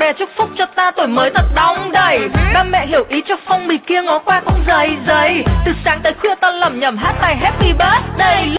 bè chúc phúc cho ta tuổi mới thật đong đầy. Ba mẹ hiểu ý cho phong bì kia ngó qua cũng dày dày. Từ sáng tới khuya ta lẩm nhẩm hát bài Happy Birthday.